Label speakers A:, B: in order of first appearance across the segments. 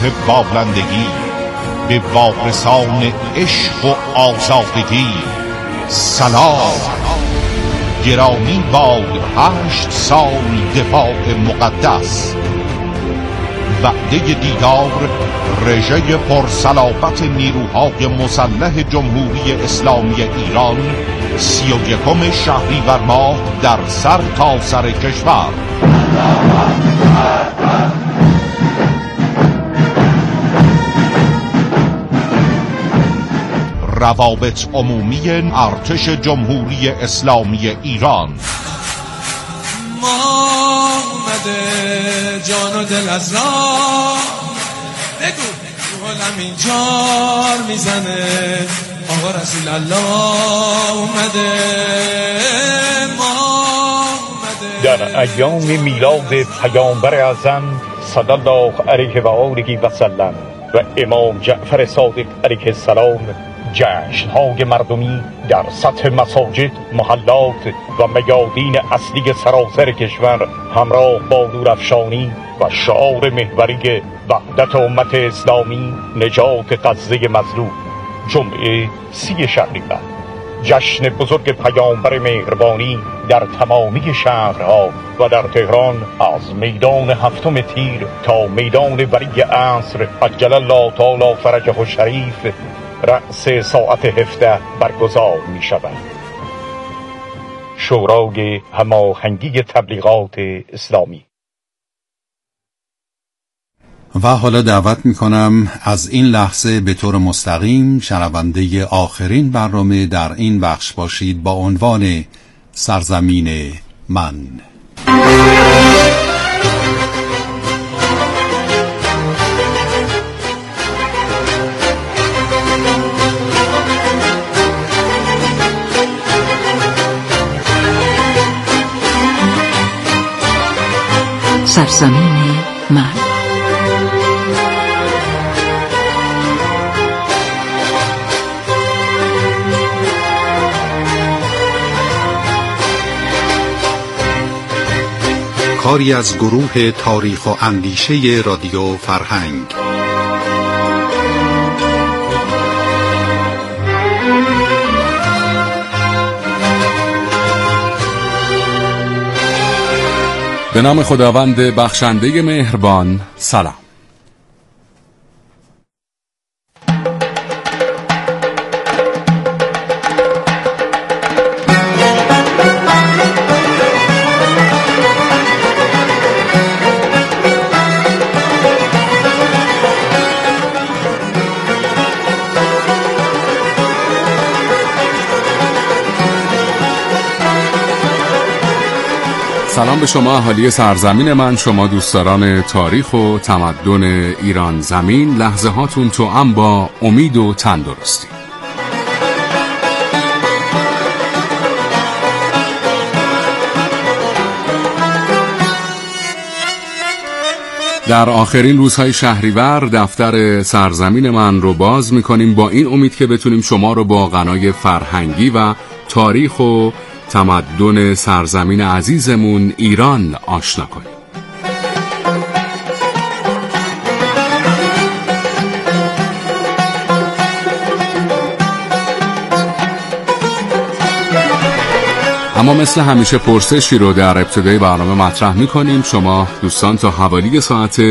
A: بالندگی، به وارثان عشق و آزادگی سلام. گرامی باد 8 سال دفاع مقدس، وعده دیدار رژه پرصلابت نیروهای مسلح جمهوری اسلامی ایران 31 شهریور ماه در سر تا سر کشور. روابط عمومی ارتش جمهوری اسلامی ایران.
B: ما اومده جان و دل از راه، بگو حالم اینجار میزنه، آقا رسول الله اومده. ما اومده
C: در ایام میلاد پیامبر اعظم صلی الله علیه و آله و سلم و امام جعفر صادق علیه السلام، جشن‌های مردمی در سطح مساجد، محلات و میادین اصلی سراسر کشور همراه با نورافشانی و شعار محوری وحدت امت اسلامی، نجات غزه مظلوم، جمعه 30 شهریور، جشن بزرگ پیامبر مهربانی در تمامی شهرها و در تهران از میدان 7 تیر تا میدان ولی عصر عجل الله تعالی فرجه الشریف رأس ساعت 17 برگزار می شود. شورای هماهنگی تبلیغات اسلامی.
D: و حالا دعوت می کنم از این لحظه به طور مستقیم شنونده آخرین برنامه در این بخش باشید با عنوان سرزمین من.
E: سرزمین من.
D: کاری از گروه تاریخ و اندیشه رادیو فرهنگ.
F: به نام خداوند بخشنده مهربان. سلام. سلام به شما اهالی سرزمین من، شما دوستداران تاریخ و تمدن ایران زمین. لحظه هاتون توأم با امید و تندرستی. در آخرین روزهای شهریور دفتر سرزمین من رو باز میکنیم با این امید که بتونیم شما رو با غنای فرهنگی و تاریخ و تمدن سرزمین عزیزمون ایران آشنا کنیم. اما مثل همیشه پرسشی رو در ابتدای برنامه مطرح میکنیم. شما دوستان تا حوالی ساعت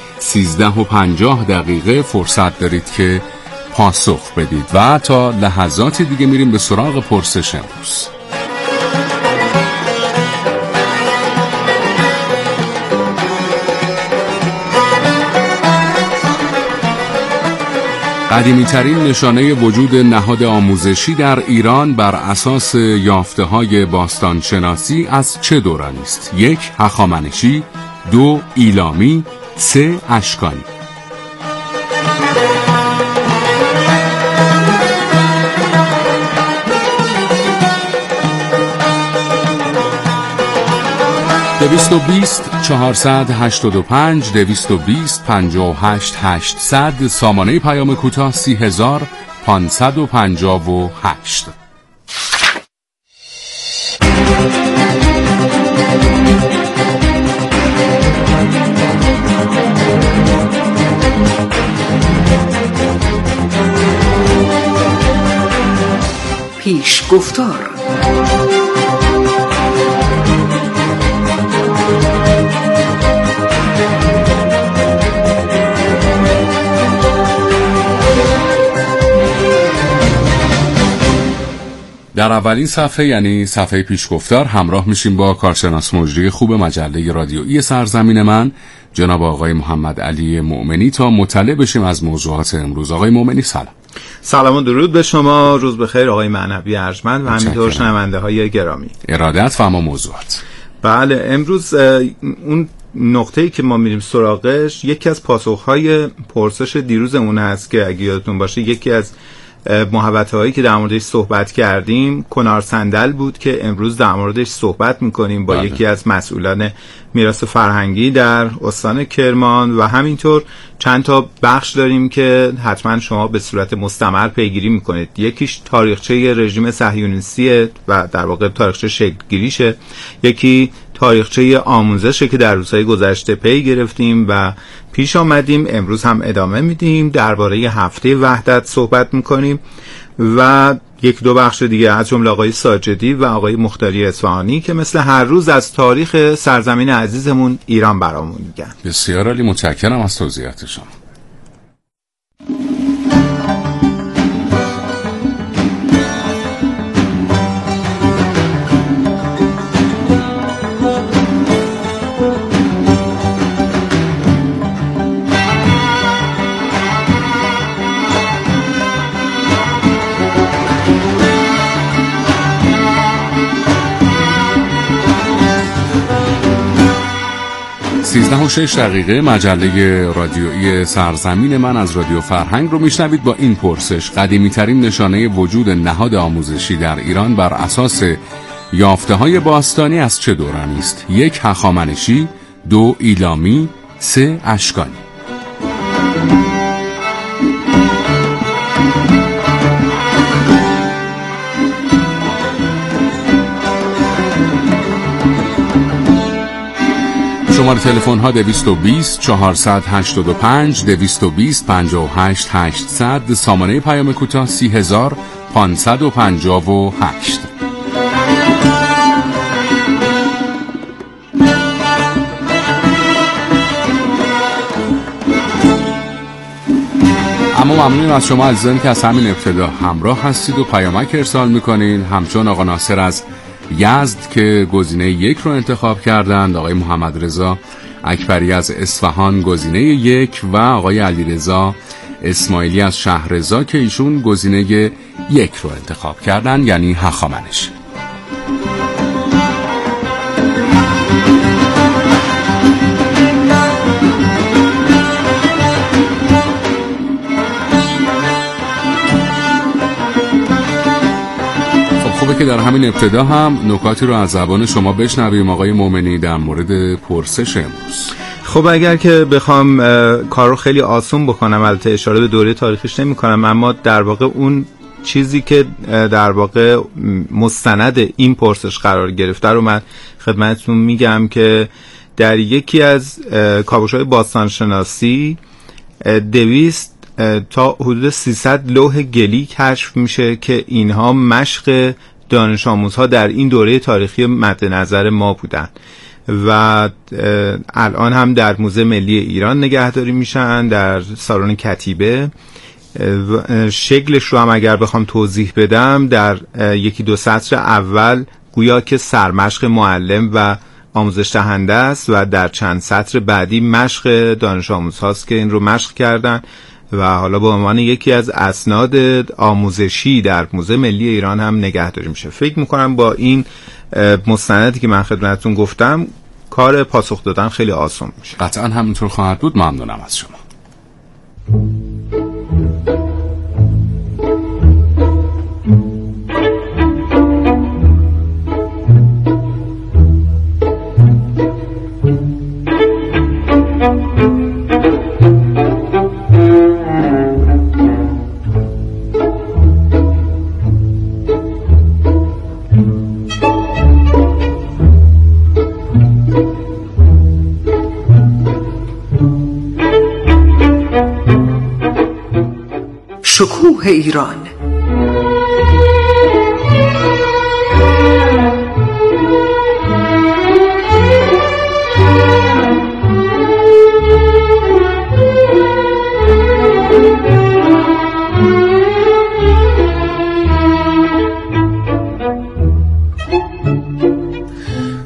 F: 13:50 فرصت دارید که پاسخ بدید و تا لحظاتی دیگه میریم به سراغ پرسش امروز. قدیمی‌ترین نشانه وجود نهاد آموزشی در ایران بر اساس یافته‌های باستانشناسی از چه دورانی است؟ 1. هخامنشی، 2. ایلامی، 3. اشکانی. دویست و 485 220 58 800 سامانه پیام کوتاه 30558.
E: پیشگفتار.
F: در اولین صفحه یعنی صفحه پیشگفتار همراه میشیم با کارشناس مجری خوب مجله رادیویی سرزمین من جناب آقای محمد علی مؤمنی تا مطلع بشیم از موضوعات امروز. آقای مؤمنی سلام.
G: سلام و درود به شما، روز بخیر آقای معنوی ارجمند و همینطور شنونده های گرامی.
F: ارادت فرما موضوعات.
G: بله، امروز اون نقطه‌ای که ما میریم سراغش یکی از پاسخ‌های پرسش دیروزمون هست که اگه یادتون باشه یکی از محوطه‌هایی که در موردش صحبت کردیم کنار صندل بود که امروز در موردش صحبت می‌کنیم با یکی از مسئولان میراث فرهنگی در استان کرمان و همینطور چند تا بخش داریم که حتما شما به صورت مستمر پیگیری می‌کنید. یکیش تاریخچه رژیم صهیونیستی و در واقع تاریخچه شکل‌گیریشه، یکی تاریخچه آموزشه که در روزهای گذشته پی گرفتیم و پیش آمدیم، امروز هم ادامه میدیم، درباره هفته وحدت صحبت میکنیم و یک دو بخش دیگه از جمله آقای ساجدی و آقای مختاری اصفهانی که مثل هر روز از تاریخ سرزمین عزیزمون ایران برامون میگن.
F: بسیار عالی، متشکرم از توضیحات شما. و 6 دقیقه مجله رادیویی سرزمین من از رادیو فرهنگ رو میشنوید با این پرسش: قدیمی ترین نشانه وجود نهاد آموزشی در ایران بر اساس یافته های باستانی از چه دورانی است؟ 1. هخامنشی، 2. ایلامی، 3. اشکانی. شماره تلفن ها 220 485 220 58 800، سامانه پیام کوتاه 30558. اما ممنونیم از شما عزیزان که از همین ابتدا همراه هستید و پیامک ارسال میکنین، همچون آقا ناصر از یزد که گزینه 1 رو انتخاب کردند، آقای محمد رضا اکبری از اصفهان گزینه 1 و آقای علیرضا اسماعیلی از شهرضا که ایشون گزینه 1 رو انتخاب کردند، یعنی هخامنشی. خوبه که در همین ابتدا هم نکاتی رو از زبان شما بشنویم آقای مؤمنی در مورد پرسش امروز.
G: خب اگر که بخوام کار رو خیلی آسون بکنم، البته اشاره به دوره تاریخیش نمی کنم، اما در واقع اون چیزی که در واقع مستند این پرسش قرار گرفته رو من خدمتتون میگم که در یکی از کاوش‌های باستانشناسی 200 تا حدود 300 لوح گلی کشف میشه که اینها مشق دانش آموزها در این دوره تاریخی مد نظر ما بودن و الان هم در موزه ملی ایران نگهداری میشن در سالن کتیبه. شکلش رو هم اگر بخوام توضیح بدم، در یکی دو سطر اول گویا که سرمشق معلم و آموزش دهنده است و در چند سطر بعدی مشق دانش آموز هاست که این رو مشق کردن و حالا به عنوان یکی از اسناد آموزشی در موزه ملی ایران هم نگهداری میشه. فکر میکنم با این مستندی که من خدمتتون گفتم کار پاسخ دادن خیلی آسان میشه.
F: قطعا همینطور خواهد بود. ممنونم از شما.
E: شکوه ایران.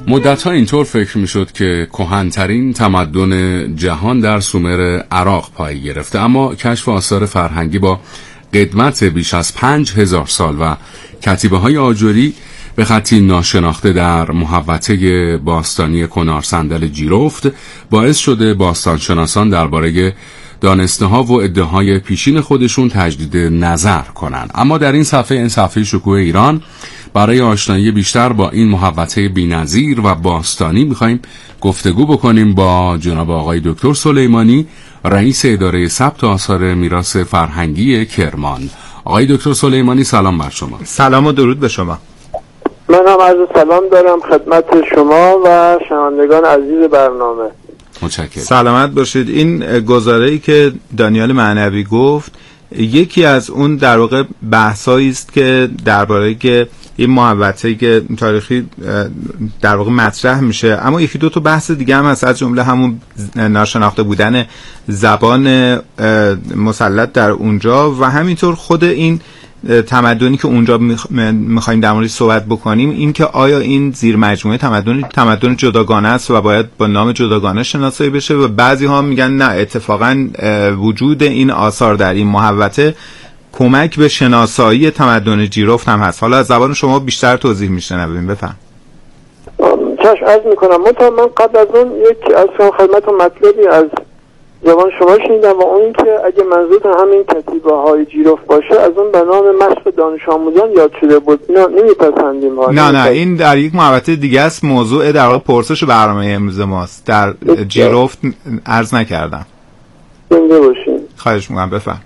F: مدت‌ها اینطور فکر می‌شد که کهن‌ترین تمدن جهان در سومر عراق پای گرفته، اما کشف آثار فرهنگی با قدمت بیش از 5000 سال و کتیبه‌های آجری به خطی ناشناخته در محوطه باستانی کنارسندل جیرفت باعث شده باستانشناسان درباره دانسته‌ها و ادعاهای پیشین خودشون تجدید نظر کنند. اما در این صفحه شکوه ایران برای آشنایی بیشتر با این محوطه بی‌نظیر و باستانی می‌خوایم گفتگو بکنیم با جناب آقای دکتر سلیمانی، رئیس اداره ثبت آثار میراث فرهنگی کرمان. آقای دکتر سلیمانی سلام بر شما.
G: سلام و درود به شما.
E: من هم عرض سلام دارم خدمت شما و شنوندگان عزیز برنامه.
F: متشکرم.
G: سلامت باشید. این گزاره‌ای که دانیال معنوی گفت یکی از اون در واقع بحثایی است که درباره که این محوطه‌ای که تاریخی در واقع مطرح میشه، اما یکی دو تا بحث دیگه هم هست، از جمله همون ناشناخته بودن زبان مسلط در اونجا و همینطور خود این تمدنی که اونجا میخوایم در موردش صحبت بکنیم، این که آیا این زیر مجموعه تمدن جداگانه است و باید با نام جداگانه شناسایی بشه و بعضی ها میگن نه، اتفاقا وجود این آثار در این محوطه کمک به شناسایی تمدن جیرفت هم هست. حالا از زبان شما بیشتر توضیح میشنویم، بفهم.
E: چشم عرض میکنم. من قبل از اون یک از خدمتتون مطلبی از زبان شما شنیدم و اون که اگه منظورتون همین کتیبه های جیرفت باشه، از اون به نام مشق دانش آموزان یاد شده بود. نه نمیپسندیم.
G: نه این در یک محوطه دیگه است. موضوع در واقع پرسش برنامه امروز ماست. در جیرفت عرض نکردم.
E: زنده باشین.
G: خواهش میکنم، بفهم.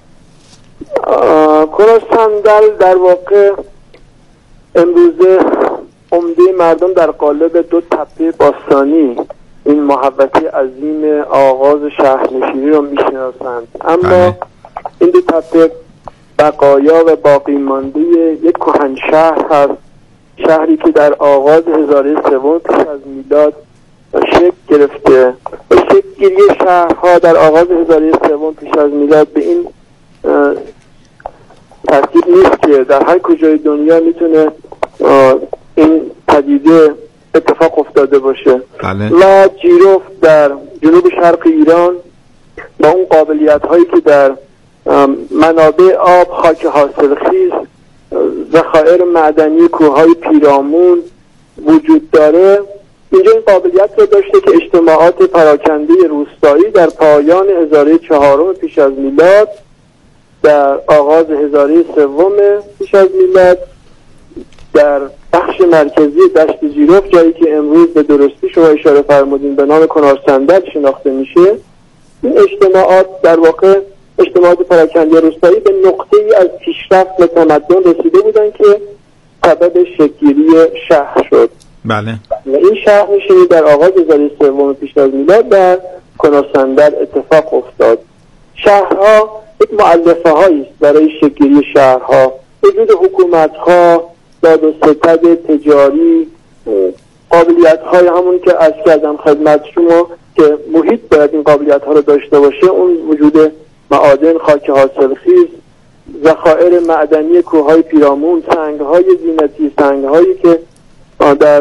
E: کنارسندل در واقع امروزه عمده مردم در قالب دو تپه باستانی این محوطه عظیم آغاز شهرنشینی رو میشناسند، اما این دو تپه بقایا و باقی مانده یک کهنشهر هست، شهری که در آغاز هزاره سوم پیش از میلاد شکل گرفته. شکل گیری شهرها در آغاز هزاره سوم پیش از میلاد به این ترتیب نیست که در هر کجای دنیا میتونه این پدیده اتفاق افتاده باشه.
G: بله.
E: و جیرفت در جنوب شرق ایران با اون قابلیت هایی که در منابع آب، خاک حاصلخیز، ذخایر معدنی کوههای پیرامون وجود داره، اینجا این قابلیت رو داشته که اجتماعات پراکنده روستایی در پایان هزاره چهارم پیش از میلاد، در آغاز هزاره سوم پیش از میلاد، در بخش مرکزی دشت جیرفت، جایی که امروز به درستی شما اشاره فرمودین به نام کنارسندل شناخته میشه، این اجتماعات در واقع اجتماعات پراکنده روستایی به نقطه‌ای از پیشرفت و تمدن رسیده بودن که سبب شکل‌گیری شهر شد.
G: بله.
E: و این شهرنشینی در آغاز هزاره سوم پیش از میلاد در کنارسندل اتفاق افتاد. شهرها یک مؤلفه هایی است برای شکل‌گیری شهرها. وجود حکومت‌ها، داد و ستد تجاری، قابلیت‌های همون که از کردم خدمت شما که محیط باید این قابلیت‌ها رو داشته باشه، اون وجود معادن، خاک حاصلخیز، ذخایر معدنی کوههای پیرامون، سنگ‌های زینتی، سنگ‌هایی که در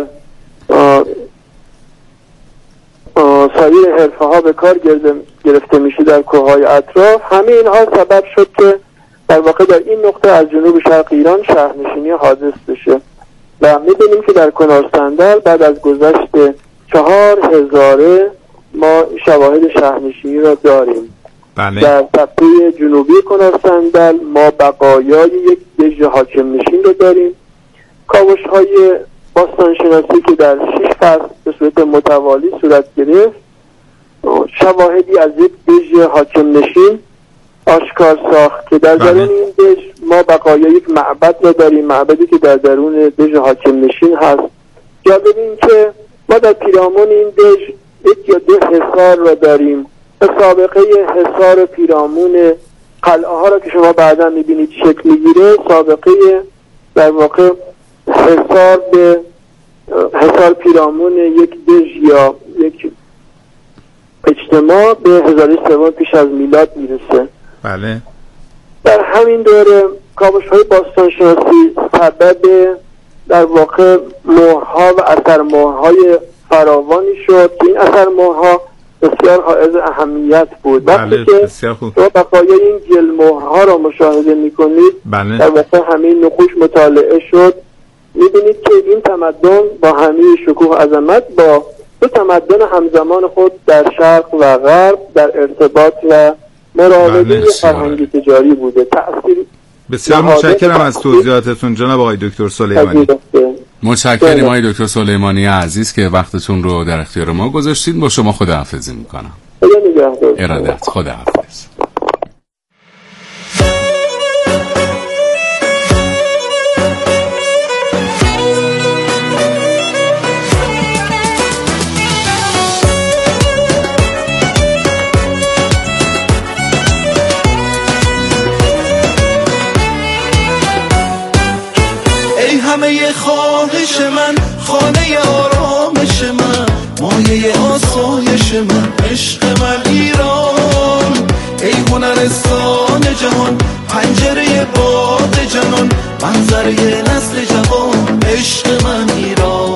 E: سایر حرفه‌ها به کار گرفته میشه در کوههای اطراف، همه اینها سبب شد که در واقع در این نقطه از جنوب شرق ایران شهرنشینی حادث بشه و می‌بینیم که در کنارسندل بعد از گذشت 4000 ما شواهد شهرنشینی را داریم.
G: بله.
E: در تپه جنوبی کنارسندل ما بقایای یک دژ حاکم نشین رو داریم. کاوش‌های باستانشناسی که در 6 فصل به صورت متوالی صورت گرفت، شواهدی از یک دژ حاکم نشین آشکار ساخت که در درون این دژ ما بقایای یک معبد را داریم، معبدی که در درون دژ حاکم نشین هست. جالب این که ما در پیرامون این دژ یک یا دو حصار را داریم. سابقه حصار پیرامون قلعه ها را که شما بعدا میبینید شکل میگیره، سابقه در واقع حصار پیرامون یک دژ یا یک اجتماع به هزاره سوم پیش از میلاد میرسه.
G: بله.
E: در همین دوره کاوش‌های باستانشناسی سبب در واقع مهرها و اثر مهرهای فراوانی شد که این اثر مهرها بسیار حائز اهمیت بود. وقتی که بقایای این جل مهرها را مشاهده میکنید در واقع همین نقوش مطالعه شد، میبینید که این تمدن با همین شکوه عظمت با دو تمدن همزمان خود در شرق و غرب در ارتباط و مراوده فرهنگی تجاری بوده. تأثیر
G: بسیار متشکرم از توضیحاتتون جناب آقای دکتر سلیمانی.
F: متشکرم آقای دکتر سلیمانی عزیز که وقتتون رو در اختیار ما گذاشتید. با شما خداحافظی میکنم. ارادت. خداحافظ.
B: همه خواهش من، خانه آرامش من، مایه آسایش من، عشق من ایران. ای هنرستان جهان، پنجره باد جنان، منظره نسل جوان، عشق من ایران.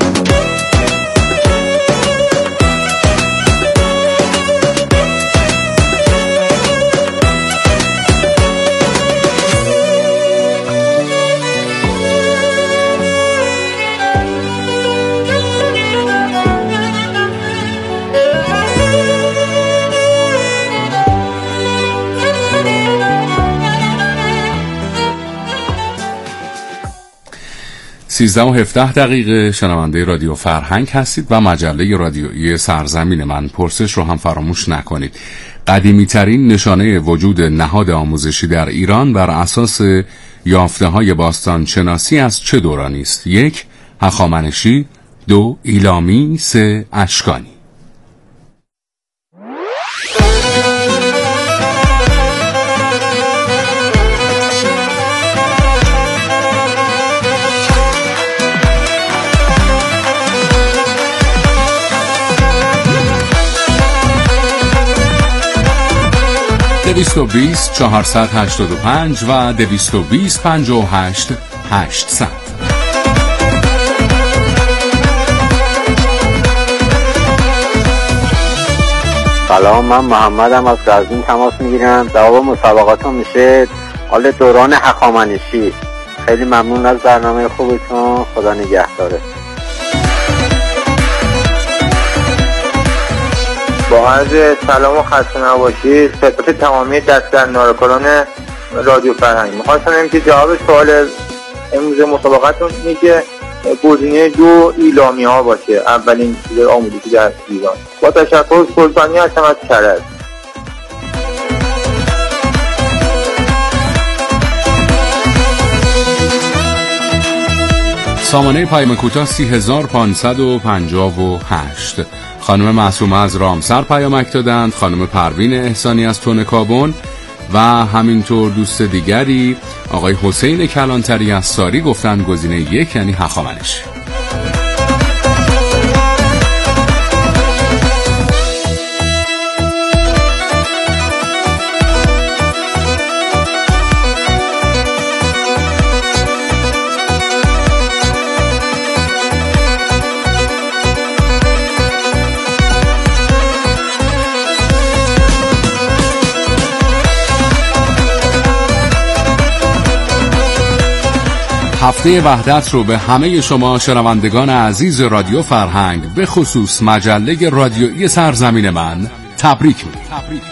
F: و 17 شنونده رادیو فرهنگ هستید و مجله رادیویی سرزمین من. پرسش رو هم فراموش نکنید. قدیمی ترین نشانه وجود نهاد آموزشی در ایران بر اساس یافته های باستان شناسی از چه دورانی است؟ 1. هخامنشی، 2. ایلامی، 3. اشکانی. ...220 485 و 220 58 800.
H: سلام، من محمدم از قزوین تماس میگیرم. جواب مسابقاتون میشه حال دوران هخامنشی. خیلی ممنون از برنامه خوبتون. خدا نگهداره.
I: با عرض سلام و خسته نباشید خدمت تمامی دستگردانان رادیو فرهنگ. می‌خواستم بگم که جواب سوال امروز مسابقتون اینه که گزینه 2 ایلامی ها باشه، اولین چیز آموزشی در ایران. با تشکر، سلطانی هستم از کرج.
F: سامانه پیام کوتاه 3558. خانم معصومه از رامسر پیامک دادند، خانم پروین احسانی از تون کابون و همینطور دوست دیگری آقای حسین کلانتری از ساری گفتند گزینه 1 یعنی هخامنشی. هفته وحدت رو به همه شما شنوندگان عزیز رادیو فرهنگ به خصوص مجله رادیویی سرزمین من تبریک میگم.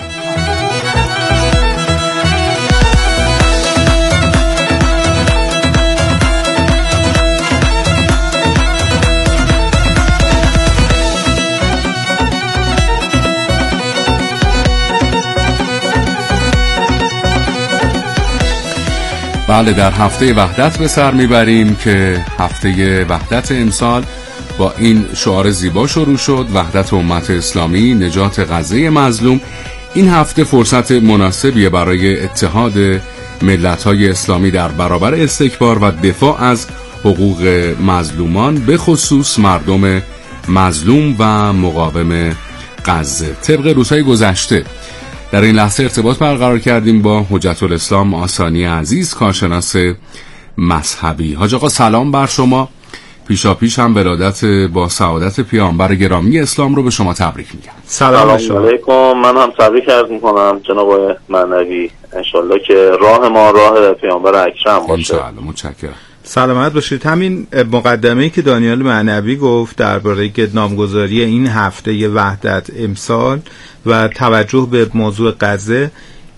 F: بله، در هفته وحدت به سر میبریم که هفته وحدت امسال با این شعار زیبا شروع شد: وحدت امت اسلامی، نجات غزه مظلوم. این هفته فرصت مناسبیه برای اتحاد ملت‌های اسلامی در برابر استکبار و دفاع از حقوق مظلومان، به خصوص مردم مظلوم و مقاوم غزه. طبق روزهای گذشته در این لحظه ارتباط برقرار کردیم با حجت الاسلام آسانی عزیز، کارشناس مذهبی. حاج آقا سلام بر شما. پیشاپیش هم ولادت با سعادت پیامبر گرامی اسلام رو به شما تبریک میگم.
J: سلام علیکم. من هم تبریک عرض میکنم جناب معنوی، انشالله که راه ما راه پیامبر اکرم باشه.
F: انشالله. متشکرم.
G: سلامت باشید. همین مقدمه‌ای که دانیال معنوی گفت درباره نامگذاری این هفته وحدت امسال و توجه به موضوع غزه،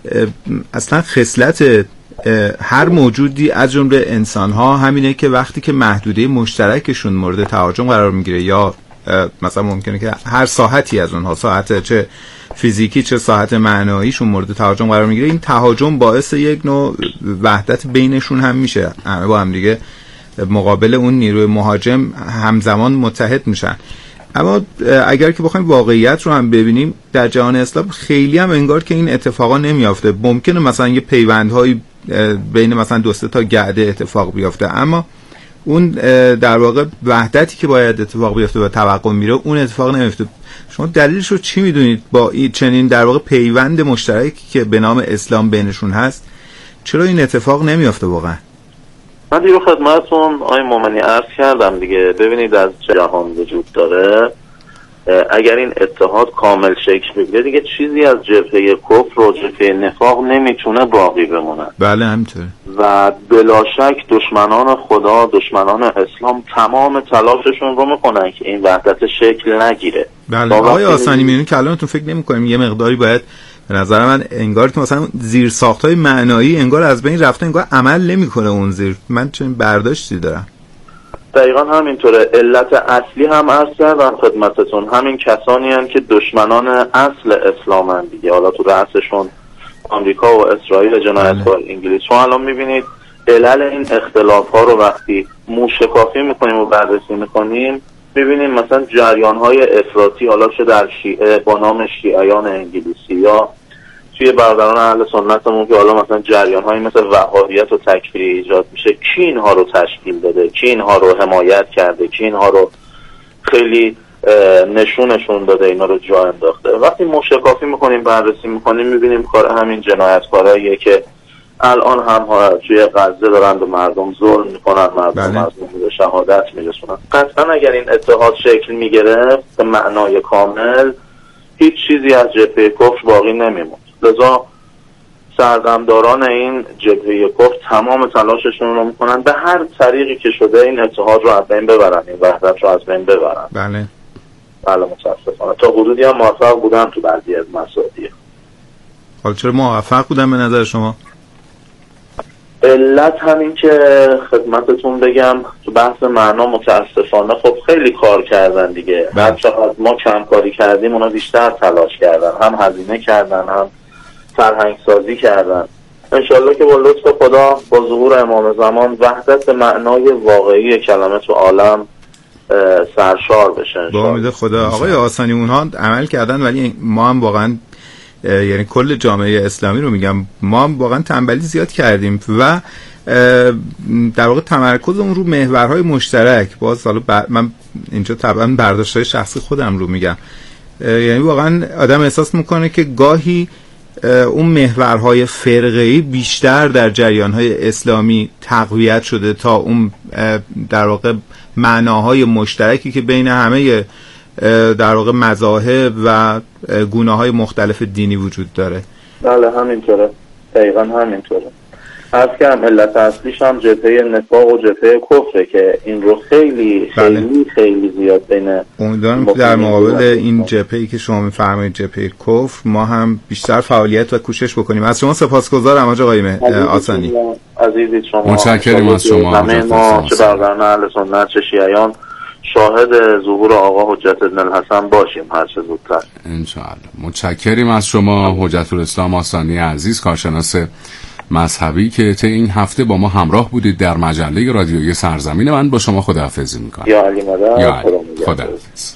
G: اصلا خصلت هر موجودی از جمله انسان‌ها همینه که وقتی که محدوده مشترکشون مورد تهاجم قرار میگیره یا مثلا ممکنه که هر ساحتی از اونها، ساحت چه فیزیکی چه ساحت معناییشون مورد تهاجم قرار میگیره، این تهاجم باعث یک نوع وحدت بینشون هم میشه، همه با هم دیگه مقابل اون نیروی مهاجم همزمان متحد میشن. اما اگر که بخوایم واقعیت رو هم ببینیم در جهان اسلام خیلی هم انگار که این اتفاقا نمیافته. ممکنه مثلا یه پیوندهایی بین مثلا 2 تا گرده اتفاق بیافته، اما اون در واقع وحدتی که باید اتفاق بیفته و توقع میره اون اتفاق نمیفته. شما دلیلش رو چی میدونید با چنین در واقع پیوند مشترکی که به نام اسلام بینشون هست چرا این اتفاق نمیفته واقعا؟
J: من دیرو خدمتتون آقای مومنی عرض کردم دیگه. ببینید از جهان وجود داره، اگر این اتحاد کامل شکل بگیره دیگه چیزی از جبهه کفر و جبهه نفاق نمیتونه باقی بمونه.
G: بله همینطوره.
J: و بلا شک دشمنان خدا، دشمنان اسلام تمام تلاششون رو میکنن که این وحدت شکل نگیره.
G: بله آقای آسانی میبینید کلامتون فکر نمی‌کنیم یه مقداری باید به نظر من انگار که مثلا زیر ساختای معنایی انگار از بین رفته، انگار عمل نمیکنه اون زیر. من چنین برداشتی دارم.
J: دقیقا همینطوره. علت اصلی هم عرض کردم خدمتتون، همین کسانی هستند که دشمنان اصل اسلام هستند دیگه. حالا تو رأسشون آمریکا و اسرائیل جنایتکار انگلیس. شما الان میبینید علل این اختلاف ها رو وقتی موشکافی میکنیم و بررسی میکنیم میبینیم مثلا جریان های افراطی، حالا چه در شیعه با نام شیعیان انگلیسی یا توی برادران اهل سنتمون که حالا مثلا جریان هایی مثل وهابیت و تکفیری ایجاد میشه، کی اینها رو تشکیل داده، کی اینها رو حمایت کرده، کی اینها رو خیلی نشونشون داده، اینا رو جا انداخته. وقتی موشکافی میکنیم بررسی میکنیم میبینیم کار همین جنایتکاراییه که الان هم توی غزه دارن به مردم ظلم میکنن، مردم به شهادت میرسونن. قطعا اگر این اتحاد شکل میگرفت به معنای کامل هیچ چیزی از جبهه کفر باقی نمیموند. لذا سردمداران این جبهه کفر تمام تلاششون رو میکنن به هر طریقی که شده این اتحاد رو از بین ببرن، این وحدت رو از بین ببرن.
G: بله
J: متاسفانه تا حدودی هم موفق بودن تو بعضی از مسائل.
G: حالا چرا موفق بودن به نظر شما؟
J: علت همین که خدمتتون بگم تو بحث معنا متاسفانه خب خیلی کار کردن دیگه. هر چقدر ما کم کاری کردیم اونا بیشتر تلاش کردن، هم هزینه کردن هم فرهنگ سازی کردن. انشالله که با لطف خدا با ظهور امام زمان وحدت معنای واقعی کلمه تو عالم سرشار بشه
G: با امید خدا. آقای آسانی اونها عمل کردن ولی ما هم واقعا یعنی کل جامعه اسلامی رو میگم ما هم واقعا تنبلی زیاد کردیم و در واقع تمرکزمون رو محورهای مشترک. باز حالا من اینجا طبعا برداشت‌های شخصی خودم رو میگم، یعنی واقعا آدم احساس میکنه که گاهی اون محورهای فرقه‌ای بیشتر در جریان‌های اسلامی تقویت شده تا اون در واقع معناهای مشترکی که بین همه در واقع مذاهب و گونه‌های مختلف دینی وجود داره.
J: بله همینطوره، دقیقا همینطوره. از که هم علت اصلیش هم جبهه نفاق و جبهه کفره که این رو خیلی خیلی زیاد بین
G: امیدوارم که در مقابل این جبهه‌ای که شما می‌فرمایید جبهه کفر ما هم بیشتر فعالیت و کوشش بکنیم. از شما سپاسگزارم آقای آسانی.
J: عزیزی شما
F: متشکرم از شما.
J: همه ما چه برادران اهل سنت چه شیعیان شاهد ظهور آقا حجت ابن الحسن باشیم هر چه زودتر
F: انشاءالله. متشکریم از شما حجت الاسلام آسانی عزیز، کارشناس مذهبی که طی این هفته با ما همراه بودید در مجله رادیویی سرزمین. من با شما خداحافظی میکنم.
J: یا علی مدد.
F: یا علی. خداحافظ.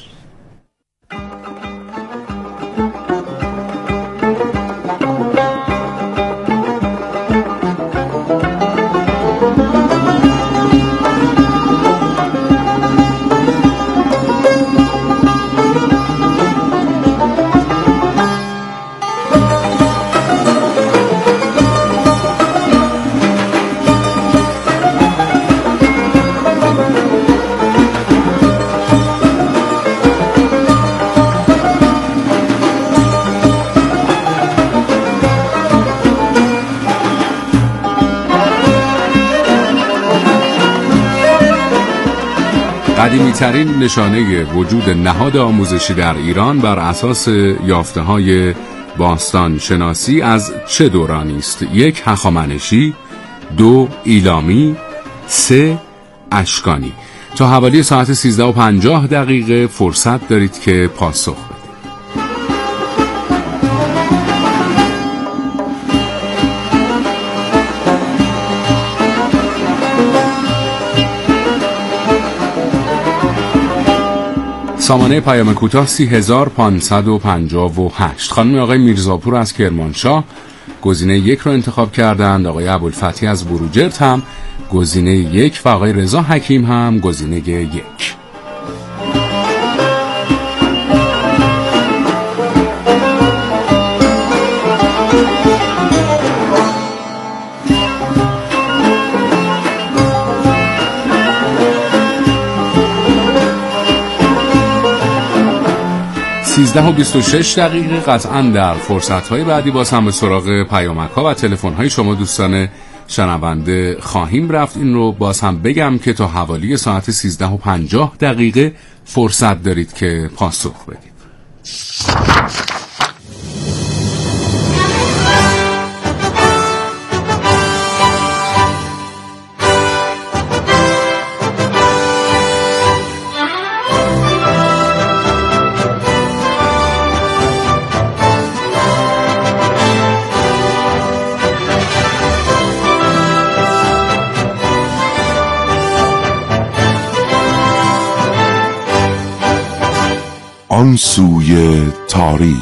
F: قدیمی‌ترین نشانه وجود نهاد آموزشی در ایران بر اساس یافته‌های باستان شناسی از چه دورانی است؟ 1. هخامنشی، 2. ایلامی، 3. اشکانی. تا حوالی ساعت 13:50 فرصت دارید که پاسخ بدید. سامانه پیام کوتاه 30558. خانم آقای میرزاپور از کرمانشاه گزینه 1 رو انتخاب کردند. آقای ابوالفتحی از بروجرد هم گزینه 1 و آقای رضا حکیم هم گزینه 1. و 26 قطعاً در فرصت‌های بعدی باز هم به سراغ پیامک‌ها و تلفن‌های شما دوستان شنونده خواهیم رفت. این رو باز هم بگم که تا حوالی ساعت 13:50 فرصت دارید که پاسخ بدید.
A: آن سوی تاریخ.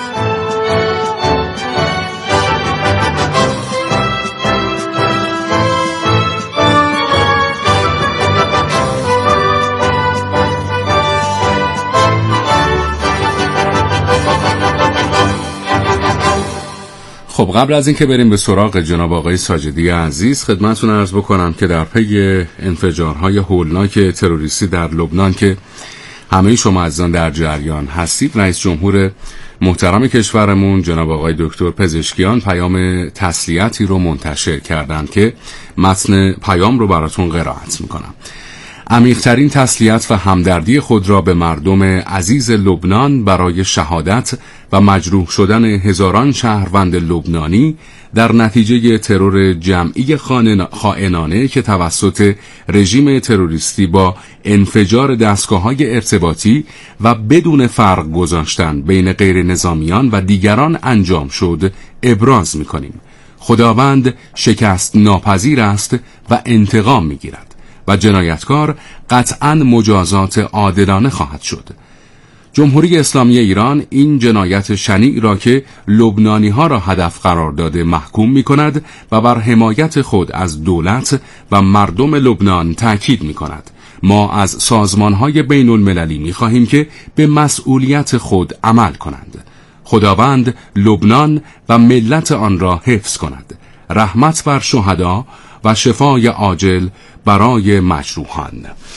F: خب قبل از اینکه بریم به سراغ جناب آقای ساجدی عزیز خدمتتون عرض بکنم که در پی انفجارهای هولناک تروریستی در لبنان که همه شما عزیزان در جریان هستید، رئیس جمهور محترم کشورمون جناب آقای دکتر پزشکیان پیام تسلیتی رو منتشر کردند که متن پیام رو براتون قرائت میکنم. عمیق‌ترین تسلیت و همدردی خود را به مردم عزیز لبنان برای شهادت و مجروح شدن هزاران شهروند لبنانی در نتیجه ترور جمعی خائنانه که توسط رژیم تروریستی با انفجار دستگاه‌های ارتباطی و بدون فرق گذاشتن بین غیر نظامیان و دیگران انجام شد ابراز می‌کنیم. خداوند شکست ناپذیر است و انتقام می‌گیرد و جنایتکار قطعاً مجازات عادلانه خواهد شد. جمهوری اسلامی ایران این جنایت شنیع را که لبنانی ها را هدف قرار داده محکوم می کند و بر حمایت خود از دولت و مردم لبنان تأکید می کند. ما از سازمان های بین المللی می خواهیم که به مسئولیت خود عمل کنند. خداوند لبنان و ملت آن را حفظ کند. رحمت بر شهدا و شفای عاجل برای مجروحان.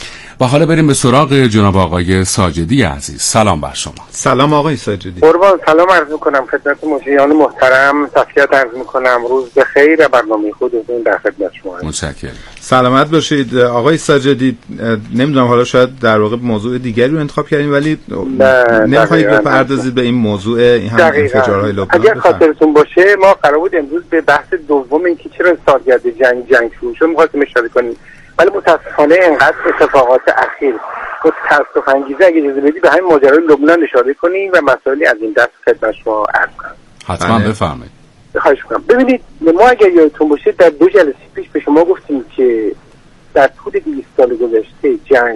F: و حالا بریم به سراغ جناب آقای ساجدی عزیز. سلام بر شما.
G: سلام آقای ساجدی.
K: قربان سلام عرض میکنم خدمت مجریان محترم، تسلیت عرض میکنم، روز بخیر و برنامه خودتون در خدمت شما.
F: متشکرم.
G: سلامت باشید آقای ساجدی. نمیدونم حالا شاید در واقع موضوع دیگری رو انتخاب کردیم ولی نمیخواید بپردازید به این موضوع این هم انفجارهای لبنان.
K: اگر خاطرتون باشه ما قرار بود امروز به بحث دوم اینکه چرا سالگرد جنگ شروع شد می‌خواستیم اشاره کنیم، ولی متاسفانه انقدر اتفاقات اخیر تأسف انگیزه اگه اجازه بدی به همین ماجرای لبنان اشاره کنیم و مسائلی از این دست خدمت شما عرض کنم.
F: حتما بفرمایید.
K: خواهش می‌کنم. ببینید ما اگر یادتون باشه در 2 جلسه پیش به شما گفتیم که در طول 20 سال گذشته جنگ